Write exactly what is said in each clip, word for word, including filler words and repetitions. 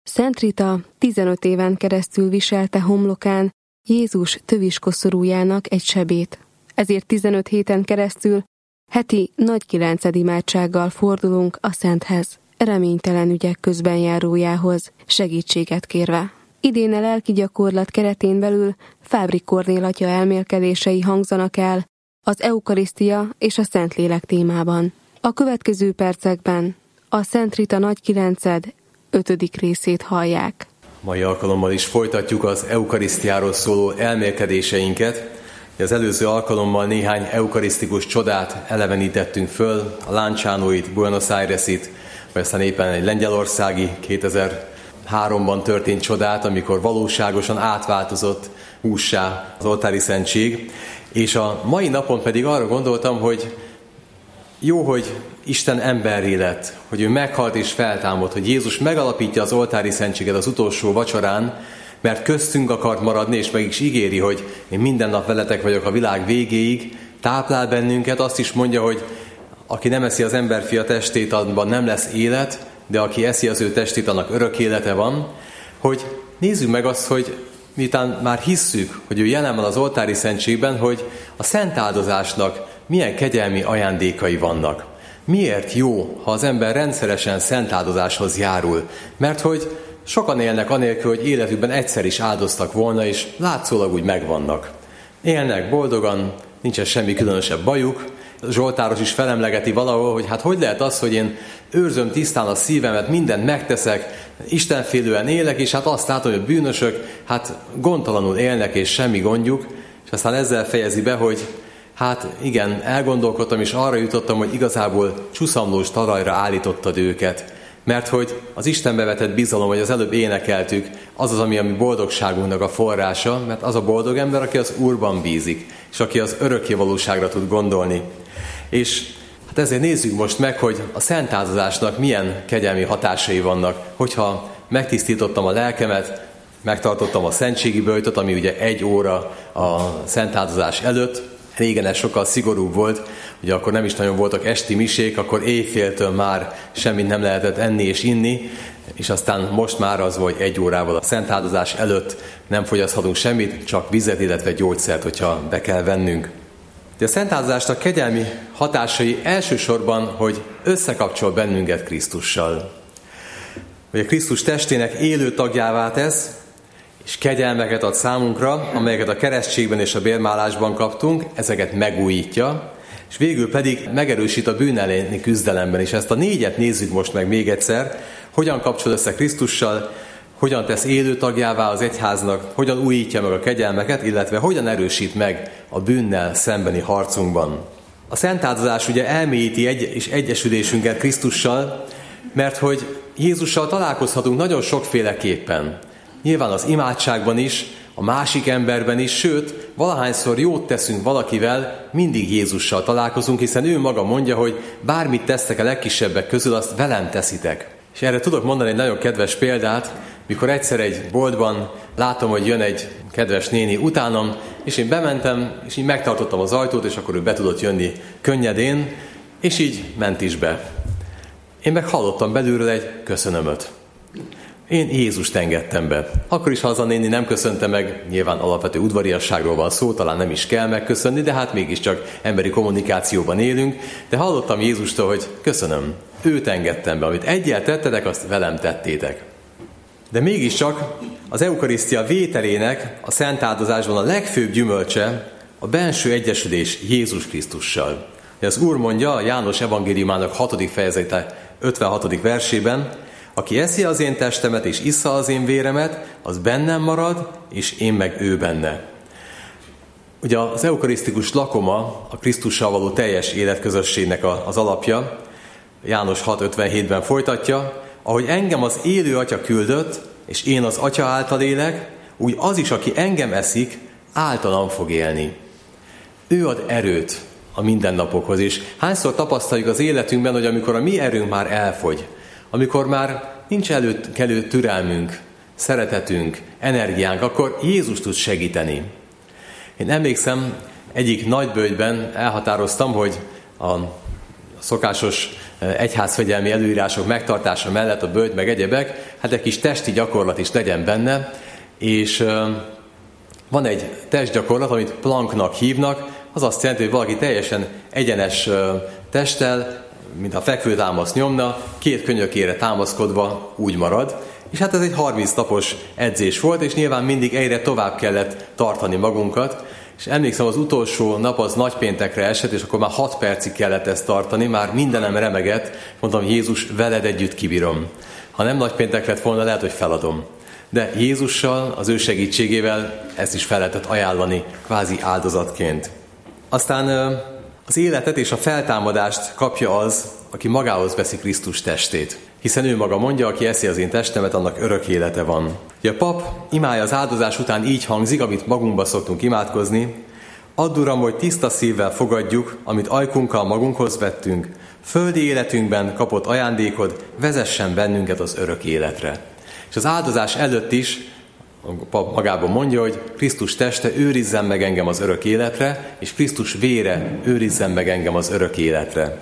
Szent Rita tizenöt éven keresztül viselte homlokán Jézus töviskoszorújának egy sebét. Ezért tizenöt héten keresztül heti nagy kilenced imádsággal fordulunk a Szenthez, reménytelen ügyek közben járójához, segítséget kérve. Idén a lelki gyakorlat keretén belül Fábri Kornél atya elmélkedései hangzanak el az eukarisztia és a Szentlélek témában. A következő percekben a Szent Rita nagy kilenced ötödik részét hallják. Mai alkalommal is folytatjuk az eukarisztiáról szóló elmélkedéseinket. Az előző alkalommal néhány eukarisztikus csodát elevenítettünk föl, a Lancianóit, Buenos Airesit, vagy aztán éppen egy lengyelországi kétezer-háromban történt csodát, amikor valóságosan átváltozott hússá az oltári szentség. És a mai napon pedig arra gondoltam, hogy jó, hogy Isten emberré lett, hogy ő meghalt és feltámadt, hogy Jézus megalapítja az oltári szentséget az utolsó vacsorán, mert köztünk akart maradni, és meg is ígéri, hogy én minden nap veletek vagyok a világ végéig, táplál bennünket, azt is mondja, hogy aki nem eszi az emberfia testét, abban nem lesz élet, de aki eszi az ő testét, annak örök élete van, hogy nézzük meg azt, hogy miután már hisszük, hogy ő jelen van az oltári szentségben, hogy a szent áldozásnak milyen kegyelmi ajándékai vannak. Miért jó, ha az ember rendszeresen szent áldozáshoz járul? Mert hogy sokan élnek anélkül, hogy életükben egyszer is áldoztak volna, és látszólag úgy megvannak. Élnek boldogan, nincsen semmi különösebb bajuk. Zsoltáros is felemlegeti valahol, hogy hát hogy lehet az, hogy én őrzöm tisztán a szívemet, mindent megteszek, istenfélően élek, és hát azt látom, hogy a bűnösök hát gondtalanul élnek, és semmi gondjuk, és aztán ezzel fejezi be, hogy hát igen, elgondolkodtam, és arra jutottam, hogy igazából csuszamlós talajra állítottad őket. Mert hogy az Istenbe vetett bizalom, hogy az előbb énekeltük, az az, ami a mi boldogságunknak a forrása, mert az a boldog ember, aki az Úrban bízik, és aki az örökké valóságra tud gondolni. És hát ezért nézzük most meg, hogy a szent áldozásnak milyen kegyelmi hatásai vannak, hogyha megtisztítottam a lelkemet, megtartottam a szentségi böjtöt, ami ugye egy óra a szent áldozás előtt. Régen ez sokkal szigorúbb volt, ugye akkor nem is nagyon voltak esti misék, akkor éjféltől már semmit nem lehetett enni és inni, és aztán most már az, hogy egy órával a szent áldozás előtt nem fogyaszthatunk semmit, csak vizet, illetve gyógyszert, hogyha be kell vennünk. De a szent áldozásnak kegyelmi hatásai elsősorban, hogy összekapcsol bennünket Krisztussal. Hogy a Krisztus testének élő tagjává tesz, és kegyelmeket ad számunkra, amelyeket a keresztségben és a bérmálásban kaptunk, ezeket megújítja, és végül pedig megerősít a bűn elleni küzdelemben. És ezt a négyet nézzük most meg még egyszer, hogyan kapcsol össze Krisztussal, hogyan tesz élő tagjává az egyháznak, hogyan újítja meg a kegyelmeket, illetve hogyan erősít meg a bűnnel szembeni harcunkban. A szent áldozás ugye elmélyíti egy- és egyesülésünket Krisztussal, mert hogy Jézussal találkozhatunk nagyon sokféleképpen. Nyilván az imádságban is, a másik emberben is, sőt, valahányszor jót teszünk valakivel, mindig Jézussal találkozunk, hiszen ő maga mondja, hogy bármit tesztek a legkisebbek közül, azt velem teszitek. És erre tudok mondani egy nagyon kedves példát, mikor egyszer egy boltban látom, hogy jön egy kedves néni utánam, és én bementem, és így megtartottam az ajtót, és akkor ő be tudott jönni könnyedén, és így ment is be. Én meg hallottam belülről egy köszönömöt. Én Jézust engedtem be. Akkor is, ha az a néni nem köszönte meg, nyilván alapvető udvariasságról van szó, talán nem is kell megköszönni, de hát mégiscsak emberi kommunikációban élünk, de hallottam Jézustól, hogy köszönöm, őt engedtem be, amit egyel tettetek, azt velem tettétek. De mégiscsak az eukarisztia vételének a szent áldozásban a legfőbb gyümölcse a benső egyesülés Jézus Krisztussal. Az Úr mondja a János evangéliumának hatodik fejezete ötvenhatodik versében, aki eszi az én testemet és issza az én véremet, az bennem marad, és én meg ő benne. Ugye az eukarisztikus lakoma a Krisztussal való teljes életközösségnek az alapja. János hat ötvenhétben folytatja, ahogy engem az élő Atya küldött, és én az Atya által élek, úgy az is, aki engem eszik, általam fog élni. Ő ad erőt a mindennapokhoz, és hányszor tapasztaljuk az életünkben, hogy amikor a mi erőnk már elfogy, amikor már nincs előtt kellő türelmünk, szeretetünk, energiánk, akkor Jézus tud segíteni. Én emlékszem, egyik nagybölgyben elhatároztam, hogy a szokásos egyházfegyelmi előírások megtartása mellett a bölgy meg egyebek, hát egy kis testi gyakorlat is legyen benne, és van egy testgyakorlat, amit planknak hívnak, az azt jelenti, hogy valaki teljesen egyenes testtel, mint a fekvőtámasz nyomna, két könyökére támaszkodva úgy marad. És hát ez egy harminc napos edzés volt, és nyilván mindig egyre tovább kellett tartani magunkat. És emlékszem, az utolsó nap az nagypéntekre esett, és akkor már hat percig kellett ezt tartani, már mindenem remegett, mondtam, Jézus, veled együtt kibírom. Ha nem nagypéntek lett volna, lehet, hogy feladom. De Jézussal, az ő segítségével ezt is fel lehetett ajánlani, kvázi áldozatként. Aztán az életet és a feltámadást kapja az, aki magához veszi Krisztus testét. Hiszen ő maga mondja, aki eszi az én testemet, annak örök élete van. Ugye a pap imája az áldozás után így hangzik, amit magunkba szoktunk imádkozni. Add, Uram, hogy tiszta szívvel fogadjuk, amit ajkunkkal magunkhoz vettünk, földi életünkben kapott ajándékod, vezessen bennünket az örök életre. És az áldozás előtt is a pap magában mondja, hogy Krisztus teste őrizzen meg engem az örök életre, és Krisztus vére őrizzen meg engem az örök életre.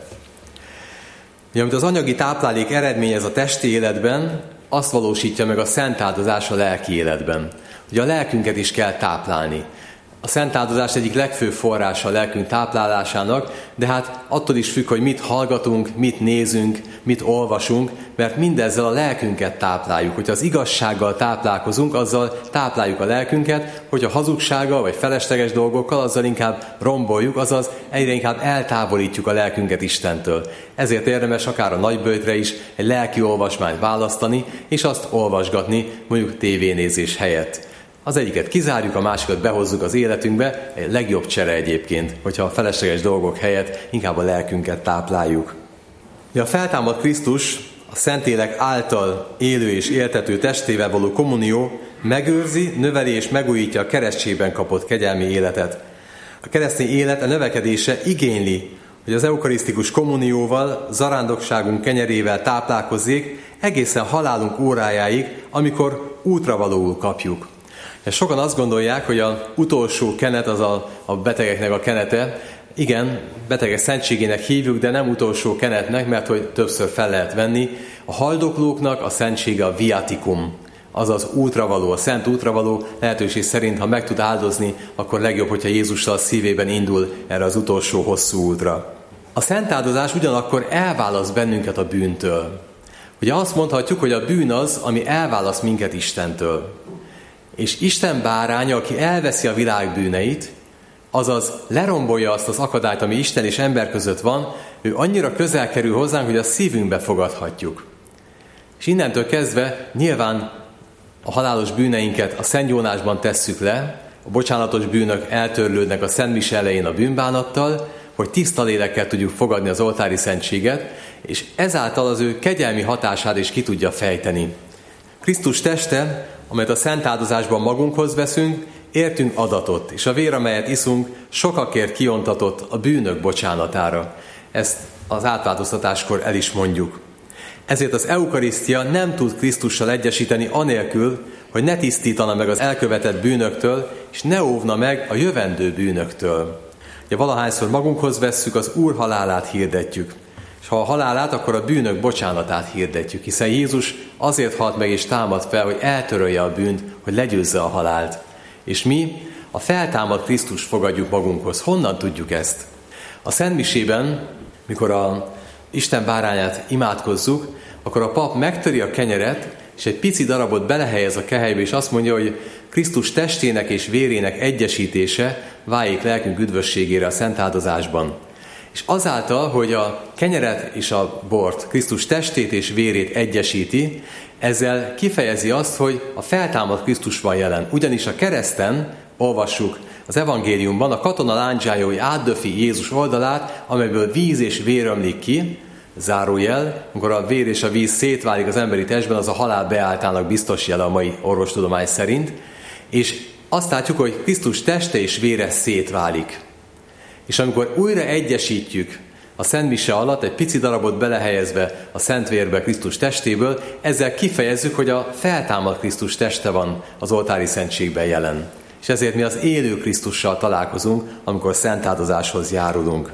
Ugye, amit az anyagi táplálék eredményez a testi életben, azt valósítja meg a szent áldozás a lelki életben. Ugye a lelkünket is kell táplálni. A szent áldozás egyik legfőbb forrása a lelkünk táplálásának, de hát attól is függ, hogy mit hallgatunk, mit nézünk, mit olvasunk, mert mindezzel a lelkünket tápláljuk. Hogyha az igazsággal táplálkozunk, azzal tápláljuk a lelkünket, hogyha hazugsággal vagy felesleges dolgokkal, azzal inkább romboljuk, azaz egyre inkább eltávolítjuk a lelkünket Istentől. Ezért érdemes akár a nagyböjtre is egy lelki olvasmányt választani, és azt olvasgatni, mondjuk tévénézés helyett. Az egyiket kizárjuk, a másikat behozzuk az életünkbe, egy legjobb csere egyébként, hogyha a felesleges dolgok helyett inkább a lelkünket tápláljuk. De a feltámadt Krisztus a Szentlélek által élő és éltető testével való kommunió megőrzi, növeli és megújítja a keresztségben kapott kegyelmi életet. A keresztény élet a növekedése igényli, hogy az eukarisztikus kommunióval, zarándokságunk kenyerével táplálkozzék egészen halálunk órájáig, amikor útravalóul kapjuk. Sokan azt gondolják, hogy az utolsó kenet az a, a betegeknek a kenete. Igen, betegek szentségének hívjuk, de nem utolsó kenetnek, mert hogy többször fel lehet venni. A haldoklóknak a szentsége a viaticum, azaz útravaló, a szent útravaló. Lehetőség szerint, ha meg tud áldozni, akkor legjobb, hogyha Jézussal a szívében indul erre az utolsó hosszú útra. A szent áldozás ugyanakkor elválaszt bennünket a bűntől. Ugye azt mondhatjuk, hogy a bűn az, ami elválaszt minket Istentől. És Isten báránya, aki elveszi a világ bűneit, azaz lerombolja azt az akadályt, ami Isten és ember között van, ő annyira közel kerül hozzánk, hogy a szívünkbe fogadhatjuk. És innentől kezdve nyilván a halálos bűneinket a szentgyónásban tesszük le, a bocsánatos bűnök eltörlődnek a Szent Mise elején a bűnbánattal, hogy tiszta lélekkel tudjuk fogadni az oltári szentséget, és ezáltal az ő kegyelmi hatását is ki tudja fejteni. Krisztus teste, amelyet a szent áldozásban magunkhoz veszünk, értünk adatot, és a vér, amelyet iszunk, sokakért kiontatott a bűnök bocsánatára. Ezt az átváltoztatáskor el is mondjuk. Ezért az eukarisztia nem tud Krisztussal egyesíteni anélkül, hogy ne tisztítana meg az elkövetett bűnöktől, és ne óvna meg a jövendő bűnöktől. Ugye valahányszor magunkhoz vesszük, az Úr halálát hirdetjük. És ha a halálát, akkor a bűnök bocsánatát hirdetjük, hiszen Jézus azért halt meg és támad fel, hogy eltörölje a bűnt, hogy legyőzze a halált. És mi a feltámadt Krisztus fogadjuk magunkhoz. Honnan tudjuk ezt? A Szent Misében, mikor a Isten bárányát imádkozzuk, akkor a pap megtöri a kenyeret, és egy pici darabot belehelyez a kehelybe, és azt mondja, hogy Krisztus testének és vérének egyesítése váljék lelkünk üdvösségére a szent áldozásban. És azáltal, hogy a kenyeret és a bort, Krisztus testét és vérét egyesíti, ezzel kifejezi azt, hogy a feltámadt Krisztus van jelen. Ugyanis a kereszten olvassuk az evangéliumban a katona lándzsája, hogy átdöfi Jézus oldalát, amelyből víz és vér ömlik ki, zárójel, amikor a vér és a víz szétválik az emberi testben, az a halál beálltának biztos jele a mai orvostudomány szerint, és azt látjuk, hogy Krisztus teste és vére szétválik. És amikor újra egyesítjük a Szent Mise alatt, egy pici darabot belehelyezve a Szent Vérbe Krisztus testéből, ezzel kifejezzük, hogy a feltámadt Krisztus teste van az oltári szentségben jelen. És ezért mi az élő Krisztussal találkozunk, amikor szent áldozáshoz járulunk.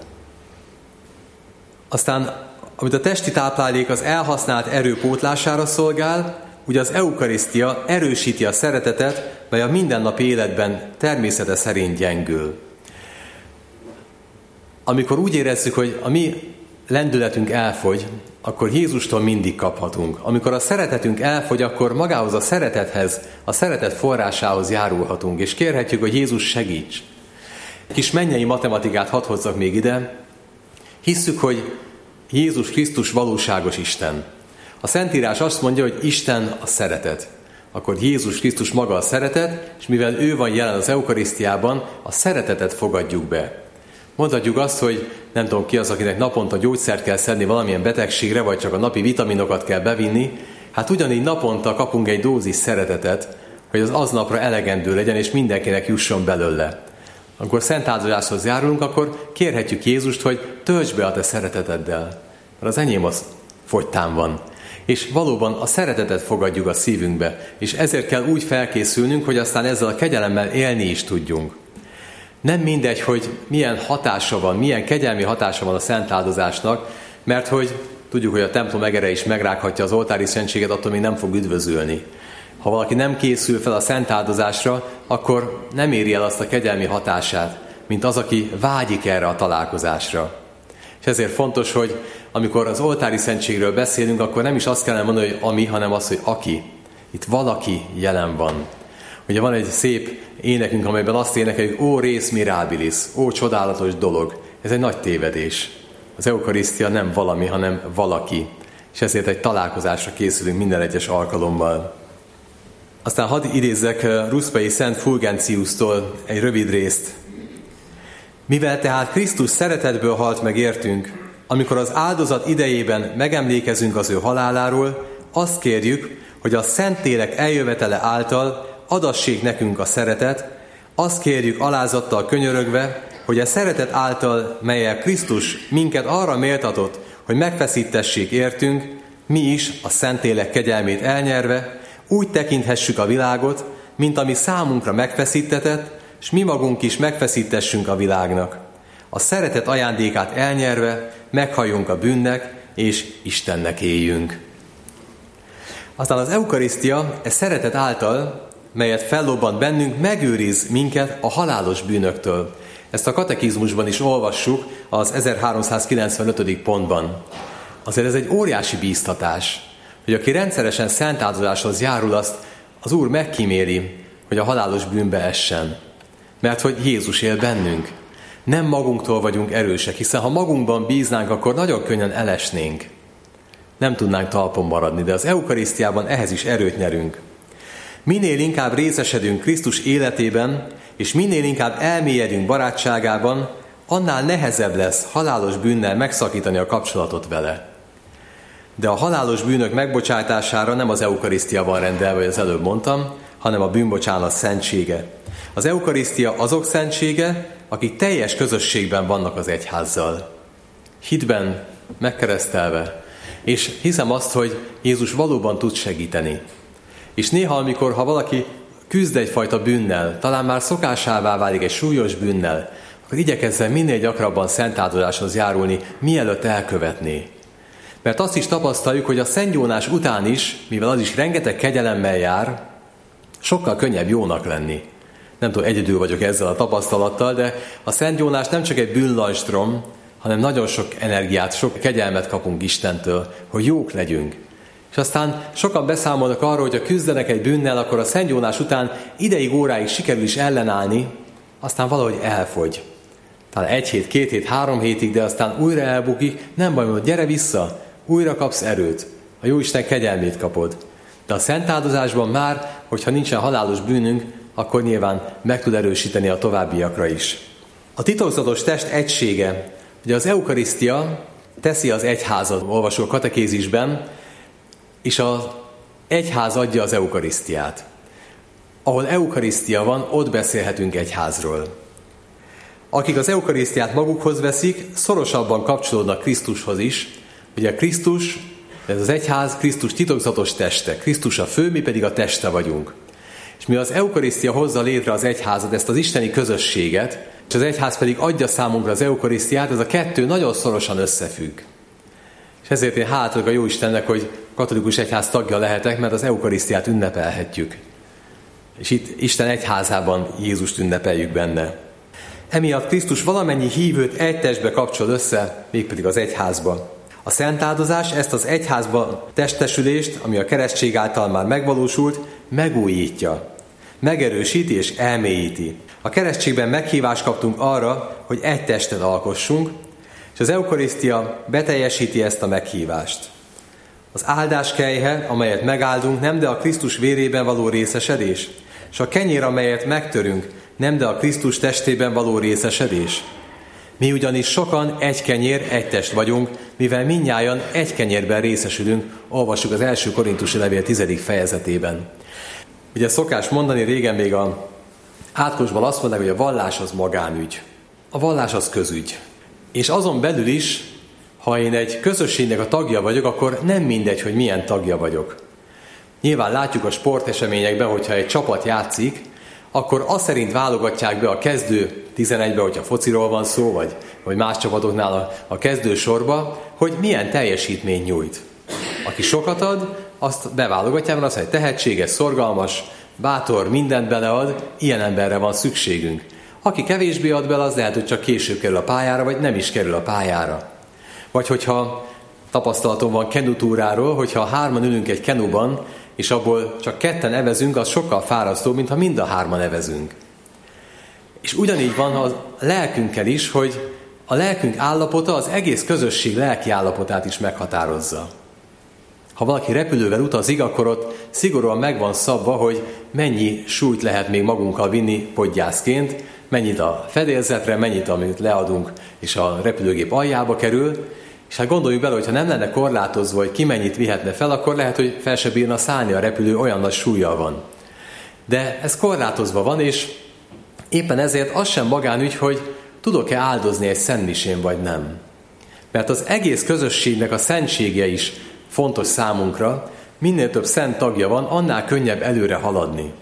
Aztán, amit a testi táplálék az elhasznált erő pótlására szolgál, ugye az eukarisztia erősíti a szeretetet, mely a mindennapi életben természete szerint gyengül. Amikor úgy érezzük, hogy a mi lendületünk elfogy, akkor Jézustól mindig kaphatunk. Amikor a szeretetünk elfogy, akkor magához a szeretethez, a szeretet forrásához járulhatunk, és kérhetjük, hogy Jézus segíts. Egy kis mennyei matematikát hadd hozzak még ide. Hisszük, hogy Jézus Krisztus valóságos Isten. A Szentírás azt mondja, hogy Isten a szeretet. Akkor Jézus Krisztus maga a szeretet, és mivel ő van jelen az eukarisztiában, a szeretetet fogadjuk be. Mondhatjuk azt, hogy nem tudom ki az, akinek naponta gyógyszert kell szedni valamilyen betegségre, vagy csak a napi vitaminokat kell bevinni. Hát ugyanígy naponta kapunk egy dózis szeretetet, hogy az aznapra elegendő legyen, és mindenkinek jusson belőle. Amikor szent áldozáshoz járulunk, akkor kérhetjük Jézust, hogy töltsd be a te szereteteddel. Mert az enyém az fogytán van. És valóban a szeretetet fogadjuk a szívünkbe, és ezért kell úgy felkészülnünk, hogy aztán ezzel a kegyelemmel élni is tudjunk. Nem mindegy, hogy milyen hatása van, milyen kegyelmi hatása van a szent áldozásnak, mert hogy tudjuk, hogy a templom egere is megrághatja az oltári szentséget, attól még nem fog üdvözülni. Ha valaki nem készül fel a szent áldozásra, akkor nem éri el azt a kegyelmi hatását, mint az, aki vágyik erre a találkozásra. És ezért fontos, hogy amikor az oltári szentségről beszélünk, akkor nem is azt kellene mondani, hogy ami, hanem az, hogy aki. Itt valaki jelen van. Ugye van egy szép énekünk, amelyben azt énekeljük, ó res mirabilis, ó csodálatos dolog. Ez egy nagy tévedés. Az eukarisztia nem valami, hanem valaki. És ezért egy találkozásra készülünk minden egyes alkalommal. Aztán hadd idézzek Ruszpai Szent Fulgentiustól egy rövid részt. Mivel tehát Krisztus szeretetből halt meg értünk, amikor az áldozat idejében megemlékezünk az ő haláláról, azt kérjük, hogy a Szentlélek eljövetele által adassék nekünk a szeretet, azt kérjük alázattal könyörögve, hogy a szeretet által, melyel Krisztus minket arra méltatott, hogy megfeszítessék értünk, mi is a Szentlélek kegyelmét elnyerve, úgy tekinthessük a világot, mint ami számunkra megfeszítetett, és mi magunk is megfeszítessünk a világnak. A szeretet ajándékát elnyerve meghalljunk a bűnnek, és Istennek éljünk. Aztán az eukarisztia e szeretet által, melyet fellobbant bennünk, megőriz minket a halálos bűnöktől. Ezt a katekizmusban is olvassuk az ezerháromszázkilencvenötödik pontban. Azért ez egy óriási bíztatás, hogy aki rendszeresen szent áldozáshoz járul, azt az Úr megkíméli, hogy a halálos bűnbe essen. Mert hogy Jézus él bennünk. Nem magunktól vagyunk erősek, hiszen ha magunkban bíznánk, akkor nagyon könnyen elesnénk. Nem tudnánk talpon maradni, de az eukarisztiában ehhez is erőt nyerünk. Minél inkább részesedünk Krisztus életében, és minél inkább elmélyedünk barátságában, annál nehezebb lesz halálos bűnnel megszakítani a kapcsolatot vele. De a halálos bűnök megbocsátására nem az eukarisztia van rendelve, ahogy az előbb mondtam, hanem a bűnbocsánat szentsége. Az eukarisztia azok szentsége, akik teljes közösségben vannak az egyházzal. Hitben, megkeresztelve. És hiszem azt, hogy Jézus valóban tud segíteni. És néha, amikor ha valaki küzd egyfajta bűnnel, talán már szokásává válik egy súlyos bűnnel, akkor igyekezzen minél gyakrabban szent áldozáshoz járulni, mielőtt elkövetné. Mert azt is tapasztaljuk, hogy a szentgyónás után is, mivel az is rengeteg kegyelemmel jár, sokkal könnyebb jónak lenni. Nem tudom, egyedül vagyok ezzel a tapasztalattal, de a szentgyónás nem csak egy bűnlajstrom, hanem nagyon sok energiát, sok kegyelmet kapunk Istentől, hogy jók legyünk. És aztán sokan beszámolnak arról, hogy ha küzdenek egy bűnnel, akkor a szentgyónás után ideig, óráig sikerül is ellenállni, aztán valahogy elfogy. Talán egy hét, két hét, három hétig, de aztán újra elbukik, nem baj, hogy gyere vissza, újra kapsz erőt. A Jóisten kegyelmét kapod. De a szent áldozásban már, hogyha nincsen halálos bűnünk, akkor nyilván meg tud erősíteni a továbbiakra is. A titokzatos test egysége. Ugye az eukarisztia teszi az egyházat, olvasó a katekézisben, és az egyház adja az eukarisztiát. Ahol eukarisztia van, ott beszélhetünk egyházról. Akik az eukarisztiát magukhoz veszik, szorosabban kapcsolódnak Krisztushoz is. Ugye Krisztus, ez az egyház, Krisztus titokzatos teste. Krisztus a fő, mi pedig a teste vagyunk. És mi az eukarisztia hozza létre az egyházat, ezt az isteni közösséget, és az egyház pedig adja számunkra az eukarisztiát, ez a kettő nagyon szorosan összefügg. És ezért én hálálok a Jóistennek, hogy katolikus egyház tagja lehetek, mert az eukarisztiát ünnepelhetjük. És itt Isten egyházában Jézust ünnepeljük benne. Emiatt Krisztus valamennyi hívőt egy testbe kapcsol össze, mégpedig az egyházba. A szentáldozás ezt az egyházba testesülést, ami a keresztség által már megvalósult, megújítja, megerősíti és elmélyíti. A keresztségben meghívást kaptunk arra, hogy egy testet alkossunk, és az eukarisztia beteljesíti ezt a meghívást. Az áldás kelyhe, amelyet megáldunk, nem de a Krisztus vérében való részesedés, és a kenyér, amelyet megtörünk, nem de a Krisztus testében való részesedés. Mi ugyanis sokan egy kenyér, egy test vagyunk, mivel mindnyájan egy kenyérben részesülünk, olvassuk az első Korintusi levél tizedik fejezetében. Ugye szokás mondani, régen még a átkosban azt mondták, hogy a vallás az magánügy. A vallás az közügy. És azon belül is, ha én egy közösségnek a tagja vagyok, akkor nem mindegy, hogy milyen tagja vagyok. Nyilván látjuk a sporteseményekben, hogyha egy csapat játszik, akkor azt szerint válogatják be a kezdő tizenegybe, hogyha fociról van szó, vagy, vagy más csapatoknál a, a kezdő sorba, hogy milyen teljesítmény nyújt. Aki sokat ad, azt beválogatják, mert azt mondja, tehetséges, szorgalmas, bátor, mindent belead, ilyen emberre van szükségünk. Aki kevésbé ad bele, az lehet, hogy csak később kerül a pályára, vagy nem is kerül a pályára. Vagy hogyha tapasztalatom van kenutúráról, hogyha hárman ülünk egy kenuban, és abból csak ketten evezünk, az sokkal fárasztóbb, mint ha mind a hárman evezünk. És ugyanígy van a lelkünkkel is, hogy a lelkünk állapota az egész közösség lelki állapotát is meghatározza. Ha valaki repülővel utazik, akkor ott szigorúan meg van szabva, hogy mennyi súlyt lehet még magunkkal vinni podgyászként, mennyit a fedélzetre, mennyit, amit leadunk, és a repülőgép aljába kerül. És hát gondoljuk bele, hogyha nem lenne korlátozva, hogy ki mennyit vihetne fel, akkor lehet, hogy fel se bírna szállni a repülő, olyan nagy súllyal van. De ez korlátozva van, és éppen ezért az sem magánügy, hogy tudok-e áldozni egy szentmisén, vagy nem. Mert az egész közösségnek a szentsége is fontos számunkra, minél több szent tagja van, annál könnyebb előre haladni.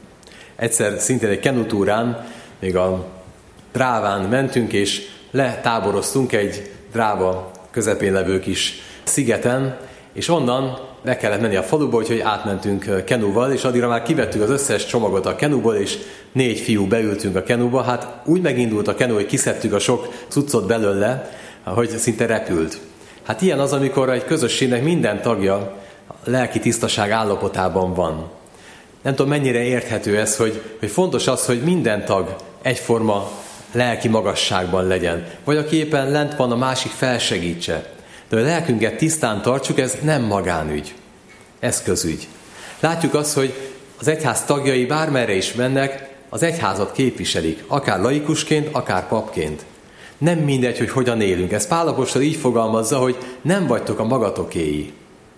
Egyszer szintén egy kenutúrán, még a Dráván mentünk, és letáboroztunk egy Dráva közepén levő kis szigeten, és onnan be kellett menni a faluba, úgyhogy átmentünk kenuval, és addigra már kivettük az összes csomagot a kenuból, és négy fiú beültünk a kenuba. Hát úgy megindult a kenu, hogy kiszedtük a sok cuccot belőle, hogy szinte repült. Hát ilyen az, amikor egy közösségnek minden tagja lelki tisztaság állapotában van. Nem tudom, mennyire érthető ez, hogy, hogy fontos az, hogy minden tag egyforma lelki magasságban legyen. Vagy aki éppen lent van, a másik felsegítse. De a lelkünket tisztán tartsuk, ez nem magánügy. Ez közügy. Látjuk azt, hogy az egyház tagjai bármerre is mennek, az egyházat képviselik, akár laikusként, akár papként. Nem mindegy, hogy hogyan élünk. Ez Pál apostol így fogalmazza, hogy nem vagytok a magatokéi.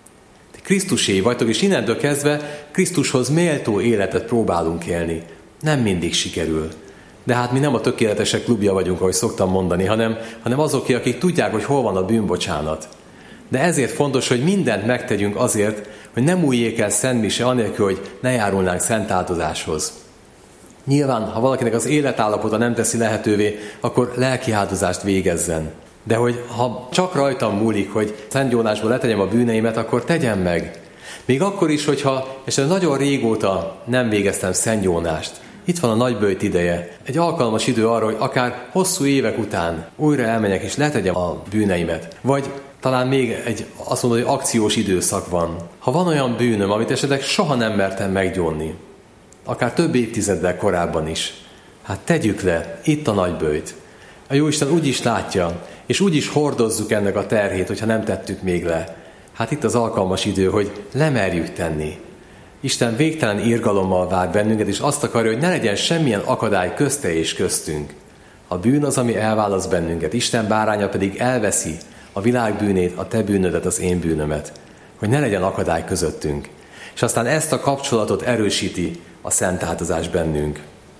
Krisztuséi vagytok, és innentől kezdve Krisztushoz méltó életet próbálunk élni. Nem mindig sikerül. De hát mi nem a tökéletesek klubja vagyunk, ahogy szoktam mondani, hanem, hanem azoké, akik tudják, hogy hol van a bűnbocsánat. De ezért fontos, hogy mindent megtegyünk azért, hogy nem újjék el szentmise, anélkül, hogy ne járulnánk szentáldozáshoz. Nyilván, ha valakinek az életállapota nem teszi lehetővé, akkor lelki áldozást végezzen. De hogy ha csak rajtam múlik, hogy szentgyónásból letegyem a bűneimet, akkor tegyem meg. Még akkor is, hogyha és nagyon régóta nem végeztem szentgyónást. Itt van a nagyböjt ideje. Egy alkalmas idő arra, hogy akár hosszú évek után újra elmenjek és letegyem a bűneimet. Vagy talán még egy, azt mondod, hogy akciós időszak van. Ha van olyan bűnöm, amit esetleg soha nem mertem meggyónni, akár több évtizeddel korábban is, hát tegyük le, itt a nagyböjt. A Jóisten úgy is látja, és úgy is hordozzuk ennek a terhét, hogyha nem tettük még le. Hát itt az alkalmas idő, hogy lemerjük tenni. Isten végtelen irgalommal vár bennünket, és azt akarja, hogy ne legyen semmilyen akadály közte és köztünk. A bűn az, ami elválaszt bennünket, Isten báránya pedig elveszi a világ bűnét, a te bűnödet, az én bűnömet. Hogy ne legyen akadály közöttünk. És aztán ezt a kapcsolatot erősíti a szentáldozás bennünk.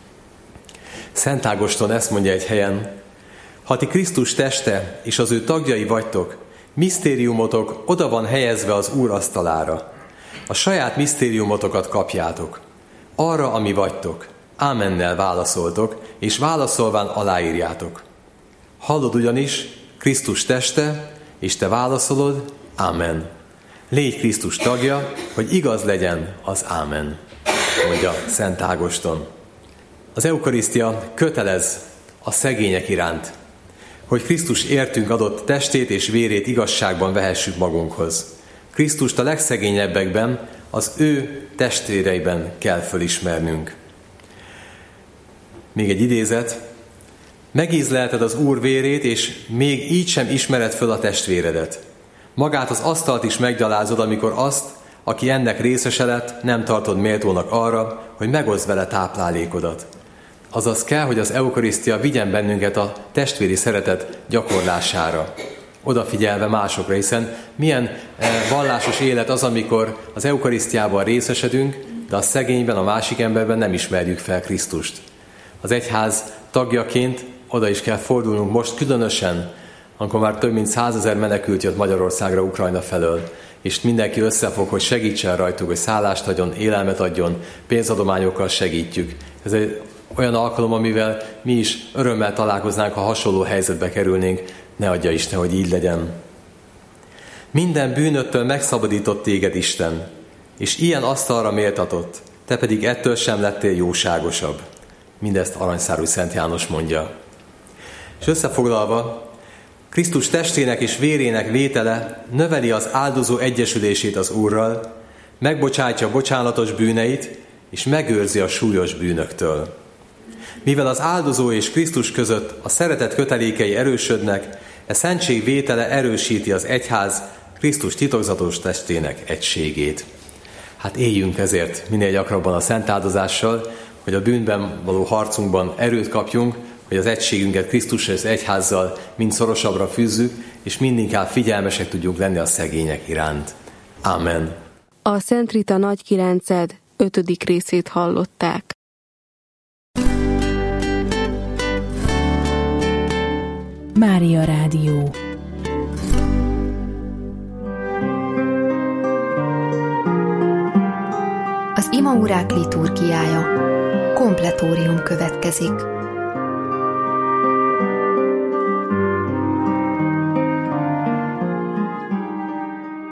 Szent Ágoston ezt mondja egy helyen: ha ti Krisztus teste és az ő tagjai vagytok, misztériumotok oda van helyezve az Úr asztalára. A saját misztériumotokat kapjátok. Arra, ami vagytok. Ámennel válaszoltok, és válaszolván aláírjátok. Hallod ugyanis, Krisztus teste, és te válaszolod, ámen. Légy Krisztus tagja, hogy igaz legyen az ámen, mondja Szent Ágoston. Az eukarisztia kötelez a szegények iránt, hogy Krisztus értünk adott testét és vérét igazságban vehessük magunkhoz. Krisztust a legszegényebbekben, az ő testvéreiben kell fölismernünk. Még egy idézet. Megízlelted az Úr vérét, és még így sem ismered föl a testvéredet. Magát az asztalt is meggyalázod, amikor azt, aki ennek részese lett, nem tartod méltónak arra, hogy megoszd vele táplálékodat. Azaz kell, hogy az eukarisztia vigyen bennünket a testvéri szeretet gyakorlására, odafigyelve másokra, hiszen milyen vallásos élet az, amikor az eukarisztiában részesedünk, de a szegényben, a másik emberben nem ismerjük fel Krisztust. Az egyház tagjaként oda is kell fordulnunk most különösen, amikor már több mint százezer menekült jött Magyarországra Ukrajna felől, és mindenki összefog, hogy segítsen rajtuk, hogy szállást adjon, élelmet adjon, pénzadományokkal segítjük. Ez egy olyan alkalom, amivel mi is örömmel találkoznánk, ha hasonló helyzetbe kerülnénk, ne adja Isten, hogy így legyen. Minden bűnöttől megszabadított téged Isten, és ilyen asztalra méltatott, te pedig ettől sem lettél jóságosabb. Mindezt aranyszárú Szent János mondja. És összefoglalva, Krisztus testének és vérének vétele növeli az áldozó egyesülését az Úrral, megbocsátja bocsánatos bűneit, és megőrzi a súlyos bűnöktől. Mivel az áldozó és Krisztus között a szeretet kötelékei erősödnek, e szentség vétele erősíti az egyház Krisztus titokzatos testének egységét. Hát éljünk ezért minél gyakrabban a szent áldozással, hogy a bűnben való harcunkban erőt kapjunk, hogy az egységünket Krisztus és az egyházzal mind szorosabbra fűzzük, és mindinkább figyelmesek tudjunk lenni a szegények iránt. Amen. A Szent Rita Nagykiránced ötödik részét hallották. Mária Rádió. Az imaórák liturgiája. Kompletórium következik.